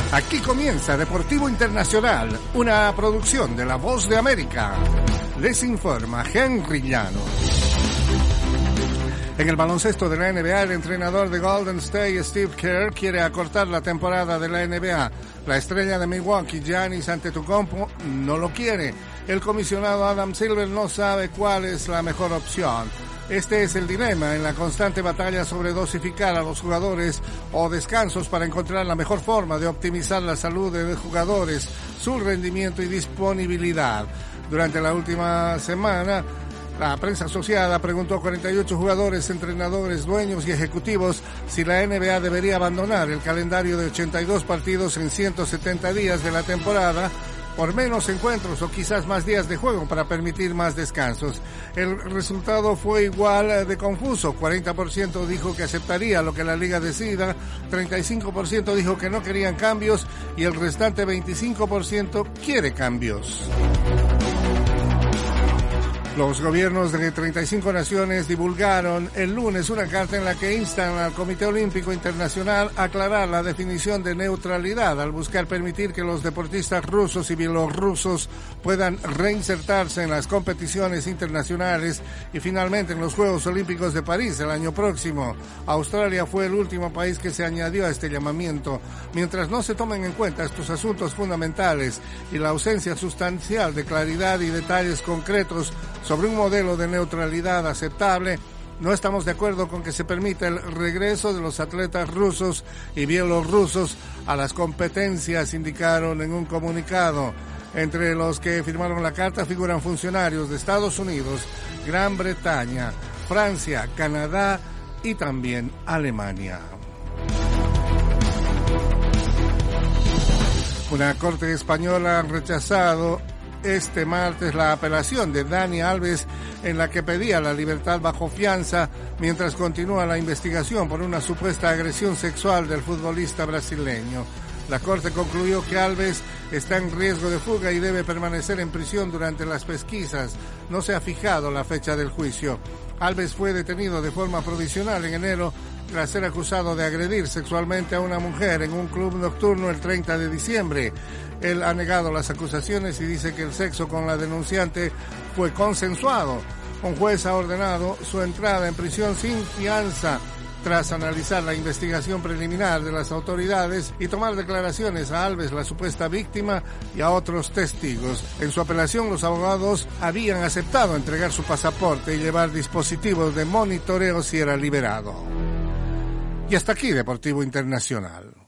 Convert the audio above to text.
Aquí comienza Deportivo Internacional, una producción de La Voz de América. Les informa Henry Llanos. En el baloncesto de la NBA, el entrenador de Golden State, Steve Kerr, quiere acortar la temporada de la NBA. La estrella de Milwaukee, Giannis Antetokounmpo, no lo quiere. El comisionado Adam Silver no sabe cuál es la mejor opción. Este es el dilema en la constante batalla sobre dosificar a los jugadores o descansos para encontrar la mejor forma de optimizar la salud de los jugadores, su rendimiento y disponibilidad. Durante la última semana, la prensa asociada preguntó a 48 jugadores, entrenadores, dueños y ejecutivos si la NBA debería abandonar el calendario de 82 partidos en 170 días de la temporada por menos encuentros o quizás más días de juego para permitir más descansos. El resultado fue igual de confuso. 40% dijo que aceptaría lo que la liga decida, 35% dijo que no querían cambios y el restante 25% quiere cambios. Los gobiernos de 35 naciones divulgaron el lunes una carta en la que instan al Comité Olímpico Internacional a aclarar la definición de neutralidad al buscar permitir que los deportistas rusos y bielorrusos puedan reinsertarse en las competiciones internacionales y finalmente en los Juegos Olímpicos de París el año próximo. Australia fue el último país que se añadió a este llamamiento. Mientras no se tomen en cuenta estos asuntos fundamentales y la ausencia sustancial de claridad y detalles concretos sobre un modelo de neutralidad aceptable, no estamos de acuerdo con que se permita el regreso de los atletas rusos y bielorrusos a las competencias, indicaron en un comunicado. Entre los que firmaron la carta figuran funcionarios de Estados Unidos, Gran Bretaña, Francia, Canadá y también Alemania. Una corte española ha rechazado este martes la apelación de Dani Alves en la que pedía la libertad bajo fianza mientras continúa la investigación por una supuesta agresión sexual del futbolista brasileño. La Corte concluyó que Alves está en riesgo de fuga y debe permanecer en prisión durante las pesquisas. No se ha fijado la fecha del juicio. Alves fue detenido de forma provisional en enero tras ser acusado de agredir sexualmente a una mujer en un club nocturno el 30 de diciembre. Él ha negado las acusaciones y dice que el sexo con la denunciante fue consensuado. Un juez ha ordenado su entrada en prisión sin fianza tras analizar la investigación preliminar de las autoridades y tomar declaraciones a Alves, la supuesta víctima, y a otros testigos. En su apelación, los abogados habían aceptado entregar su pasaporte y llevar dispositivos de monitoreo si era liberado. Y hasta aquí Deportivo Internacional.